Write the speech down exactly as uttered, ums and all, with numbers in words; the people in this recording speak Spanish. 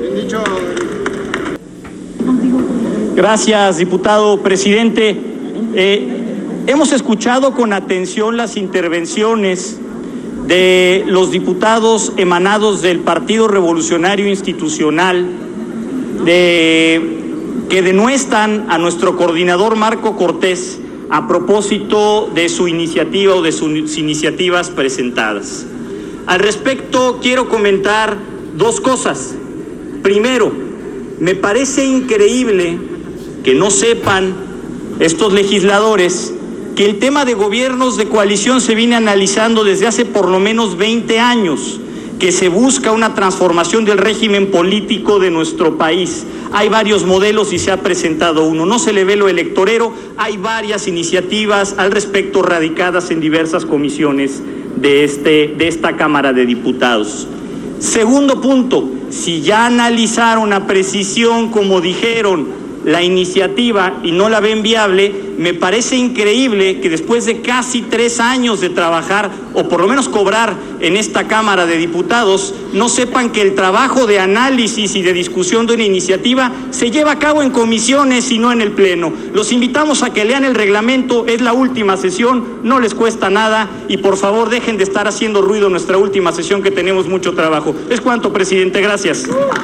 Gracias, diputado presidente. Eh, hemos escuchado con atención las intervenciones de los diputados emanados del Partido Revolucionario Institucional, de, que denuestan a nuestro coordinador Marco Cortés a propósito de su iniciativa o de sus iniciativas presentadas. Al respecto, quiero comentar dos cosas. Primero, me parece increíble que no sepan estos legisladores que el tema de gobiernos de coalición se viene analizando desde hace por lo menos veinte años, que se busca una transformación del régimen político de nuestro país. Hay varios modelos y se ha presentado uno. No se le ve lo electorero, hay varias iniciativas al respecto radicadas en diversas comisiones de, este, de esta Cámara de Diputados. Segundo punto, si ya analizaron a precisión, como dijeron, la iniciativa y no la ven viable, me parece increíble que después de casi tres años de trabajar, o por lo menos cobrar en esta Cámara de Diputados, no sepan que el trabajo de análisis y de discusión de una iniciativa se lleva a cabo en comisiones y no en el Pleno. Los invitamos a que lean el reglamento, es la última sesión, no les cuesta nada y por favor dejen de estar haciendo ruido en nuestra última sesión, que tenemos mucho trabajo. Es cuanto, presidente, gracias.